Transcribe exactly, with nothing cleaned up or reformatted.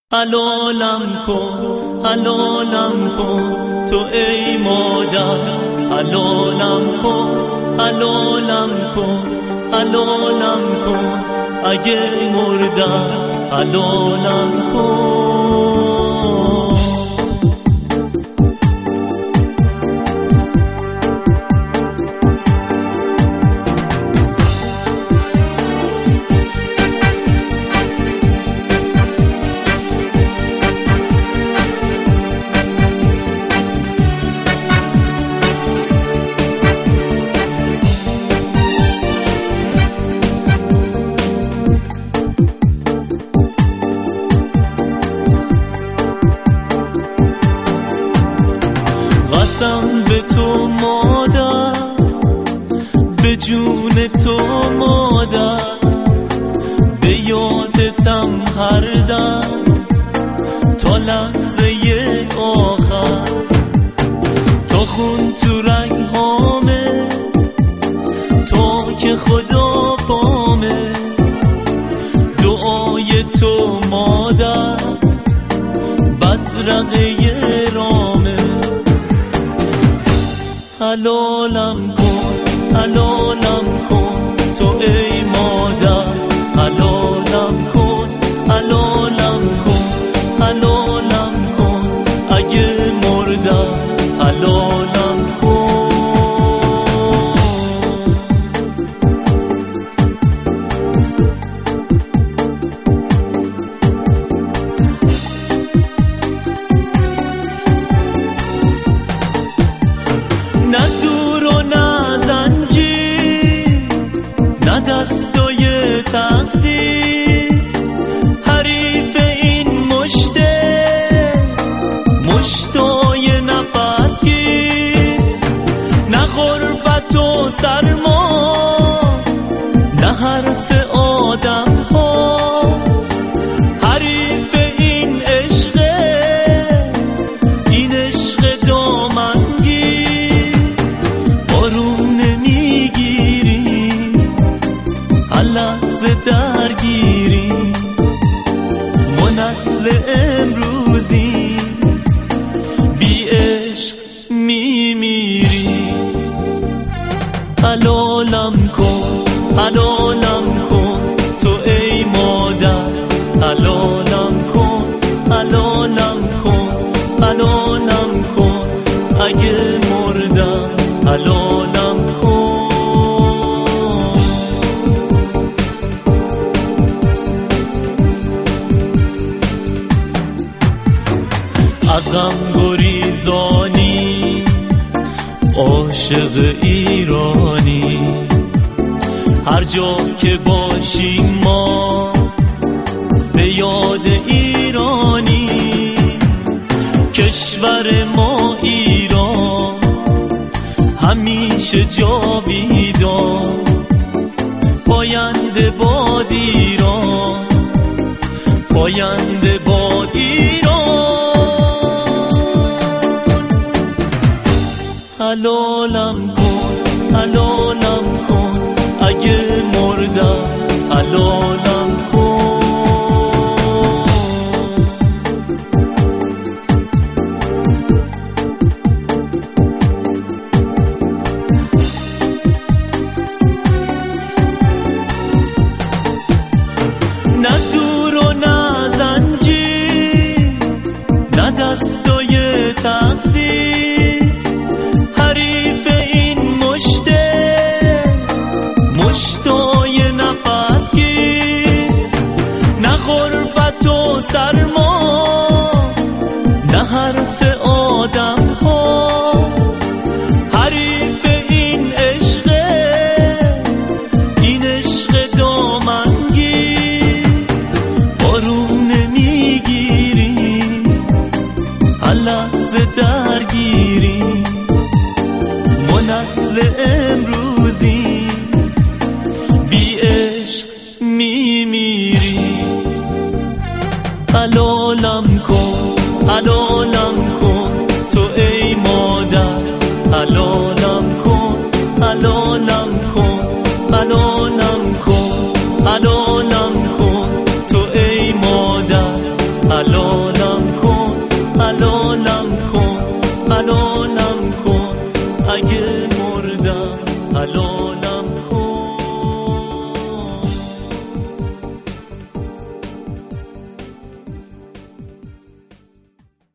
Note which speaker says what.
Speaker 1: حلالم کن حلالم کن تو ای مادر، حلالم کن حلالم کن حلالم کن اگه مردم حلالم کن. قسم به تو مادر، به جون تو مادر، به یادتم هر دم تا لحظه آخر. تا خون تو رنگ هامه تا که خدا بامه، دعای تو مادر بدرقه رامه. حلالم کن حلالم کن تو ای مادر، حلالم کن حلالم کن حلالم کن اگه مردم حلالم کن. نه زور و نه زنجیر، نه دستای تقدیر، حریف این مشته مشتای نفس گیر. نه غربت و سرما، نه حرف آدم ها، حریف این عشقه این عشق دامنگیر. بارون نمیگیری لحظه درگیری، ما نسل امروزی بی عشق میمیری. حلالم کن حلالم کن تو ای مادر، حلالم کن حلالم کن حلالم کن اگه مردم حلالم کن. از غم گریزانی عاشق ایرانی، هر جا که باشیم ما به یاد ایرانی. کشور ما ایران همیشه جاویدان، پاینده باد ایران پاینده باد ایران. حلالم کن حلالم کن اگه مردم حلالم کن. نه زور و نه زنجیر، نه دستای تقدیر، حریف این مشته مشتای نفس گیر. نه غربت و سرما، نه حرف آدم ها، حریف این عشقه این عشق دامنگیر. بارون نمیگیری لحظه درگیری، ما نسل امروزی بی عشق میمیری. حلالم کن حلالم کن تو ای مادر، حلالم کن حلالم کن حلالم کن حلالم کن تو ای مادر. حلالم کن، حلالم کن، حلالم کن، اگه مردم حلال